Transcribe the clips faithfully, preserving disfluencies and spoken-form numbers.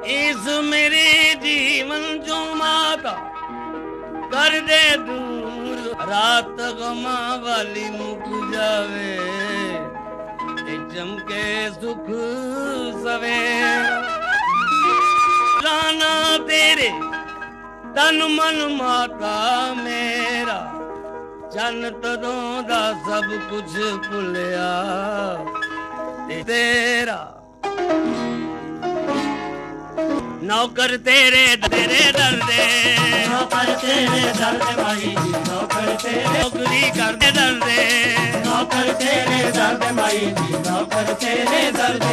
इस मेरे जीवन जो माता कर दे दूर, रात गमा वाली मुक जावे ते चमके सुख सवेरा। राना तेरे तन मन माता मेरा, चन तदों दा सब कुछ भुलिया ते तेरा। नौकर तेरे तेरे दर्दे, नौकर तेरे दर्द माई जी, नौकर तेरे नौकरी करते दर्दे, नौकर तेरे दर्द माई जी, नौकर तेरे दर्दे।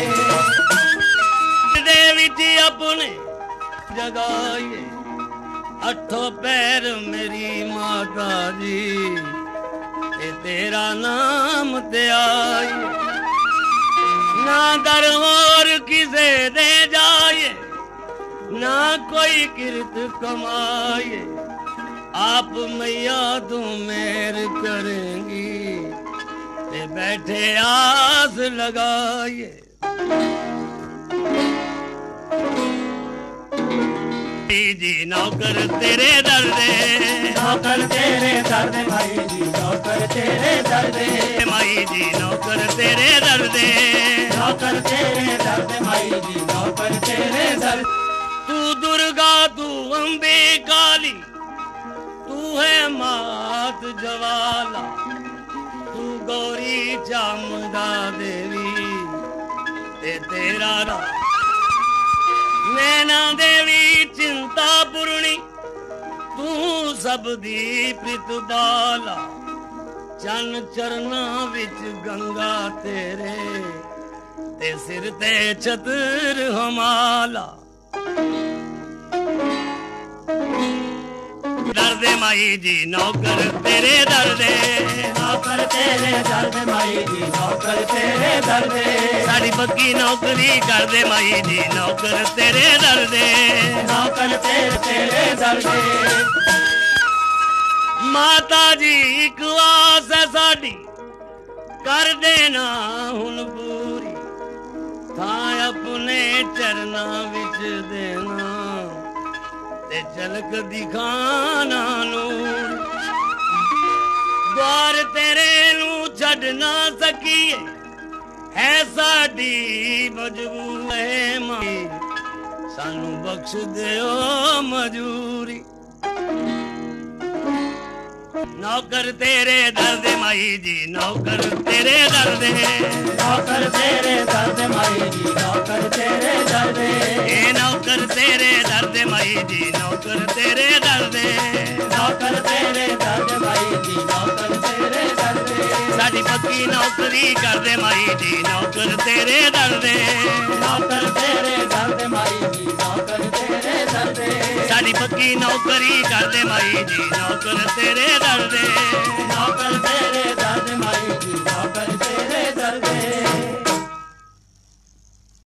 दे विच अपने जगाइए अठों पैर मेरी माता जी, ते तेरा नाम ते आइए ना दर और किसे दे जाए, ना कोई किरत कमाए। आप मैया तू मेहर करेंगी ते बैठे आस लगाए। जी नौकर तेरे दर्दे, नौकर तेरे दर्द माई जी, नौकर तेरे दर्दे माई जी, नौकर तेरे दर्दे, नौकर तेरे दर्द माई जी, नौकर तेरे दर्द। तू दुर्गा तू अम्बे काली, तू है मात ज्वाला, तू गौरी चामुंडा देवी ते तेरा रा। नैना देवी चिंता पूर्णी, तू सब दी प्रितबाला, चन चरना विच गंगा तेरे ते सिर ते छतर हमाला। दर्दे माई जी नौकर तेरे दर्दे, नौकर तेरे दर्द माई जी, नौकर तेरे दर्दे। साड़ी पक्की नौकरी कर दे माई जी, नौकर तेरे दर्दे, नौकर तेरे तेरे दर्दे। माता जी एक आस है साड़ी, कर देना हुन पूरी, था अपने चरना विच देना ते झलक दिखाना नूर। द्वार तेरे नू छड़ ना सकीए, है साडी मजबूर है माई, सानू बख्श दियो मजूरी। नौकर तेरे दर्द माई जी, नौकर तेरे दर्दे, नौकर तेरे दर्द माई जी, नौकर तेरे दर्दे। ए नौकर तेरे दर्द माई जी, नौकर तेरे दर्दे, नौकर तेरे दर्द माई जी, नौकर तेरे दर्दे। साडी पक्की नौकरी कर दे माई जी, नौकर तेरे दर्दे, नौकर तेरे दर्द माई जी, नौकर तेरे दर्दे। साडी पक्की नौकरी कर दे माई जी, नौकर तेरे दर्दे, नौकर तेरे दर्द